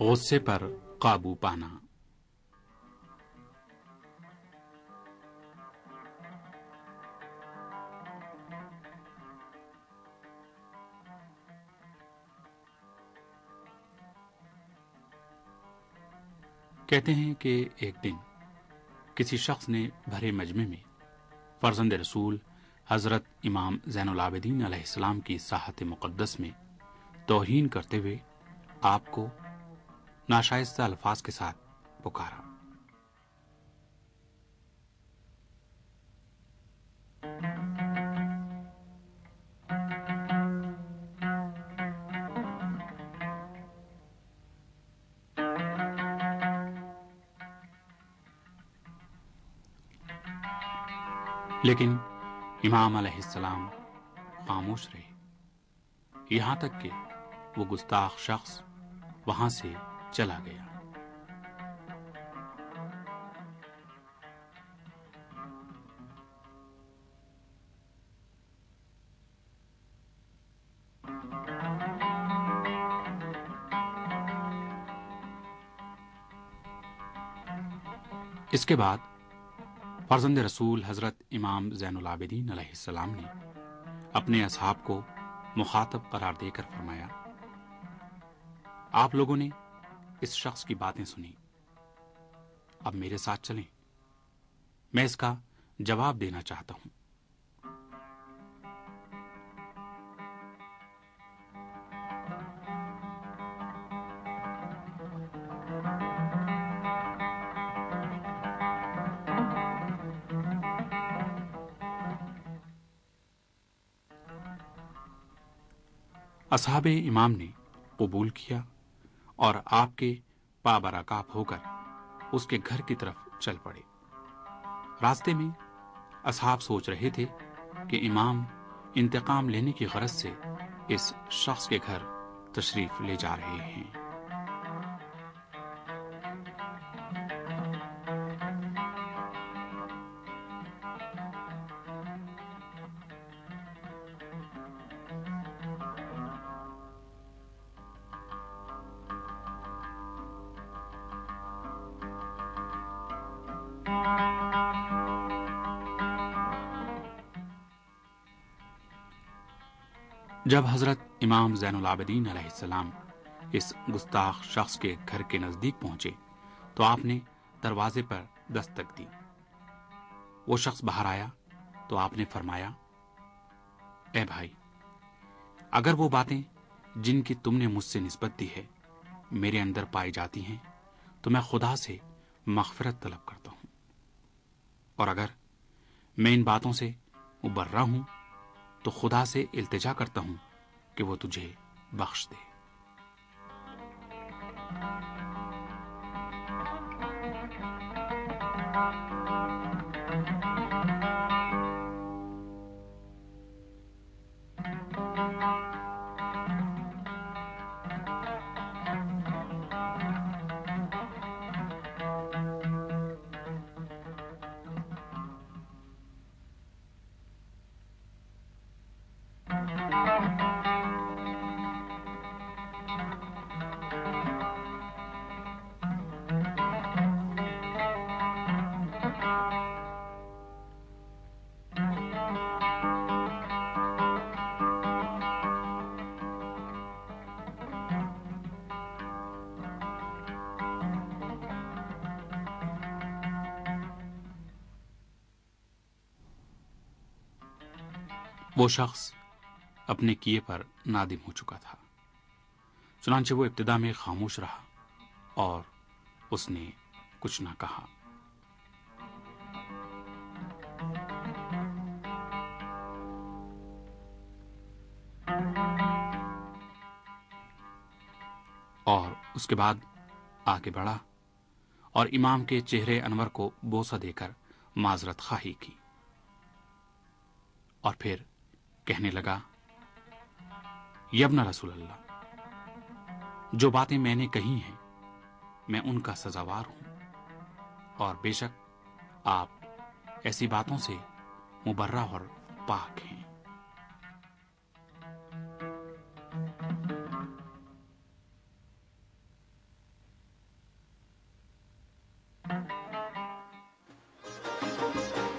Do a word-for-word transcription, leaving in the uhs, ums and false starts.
غصے پر قابو پانا۔ کہتے ہیں کہ ایک دن کسی شخص نے بھرے مجمع میں فرزند رسول حضرت امام زین العابدین علیہ السلام کی ساحت مقدس میں توہین کرتے ہوئے آپ کو ناشائستہ الفاظ کے ساتھ پکارا۔ لیکن امام علیہ السلام خاموش رہے، یہاں تک کہ وہ گستاخ شخص وہاں سے چلا گیا۔ اس کے بعد فرزند رسول حضرت امام زین العابدین علیہ السلام نے اپنے اصحاب کو مخاطب قرار دے کر فرمایا، آپ لوگوں نے اس شخص کی باتیں سنی، اب میرے ساتھ چلیں، میں اس کا جواب دینا چاہتا ہوں۔ اصحاب امام نے قبول کیا اور آپ کے پابرکاف ہو کر اس کے گھر کی طرف چل پڑے۔ راستے میں اصحاب سوچ رہے تھے کہ امام انتقام لینے کی غرض سے اس شخص کے گھر تشریف لے جا رہے ہیں۔ جب حضرت امام زین العابدین علیہ السلام اس گستاخ شخص کے گھر کے نزدیک پہنچے تو آپ نے دروازے پر دستک دی۔ وہ شخص باہر آیا تو آپ نے فرمایا، اے بھائی، اگر وہ باتیں جن کی تم نے مجھ سے نسبت دی ہے میرے اندر پائی جاتی ہیں تو میں خدا سے مغفرت طلب کرتا ہوں، اور اگر میں ان باتوں سے مبرہ ہوں تو خدا سے التجا کرتا ہوں کہ وہ تجھے بخش دے۔ وہ شخص اپنے کیے پر نادم ہو چکا تھا، چنانچہ وہ ابتدا میں خاموش رہا اور اس نے کچھ نہ کہا۔ اور اس کے بعد آگے بڑھا اور امام کے چہرے انور کو بوسہ دے کر معذرت خواہی کی، اور پھر کہنے لگا، یبن رسول اللہ، جو باتیں میں نے کہی ہیں میں ان کا سزاوار ہوں، اور بے شک آپ ایسی باتوں سے مبرہ اور پاک ہیں۔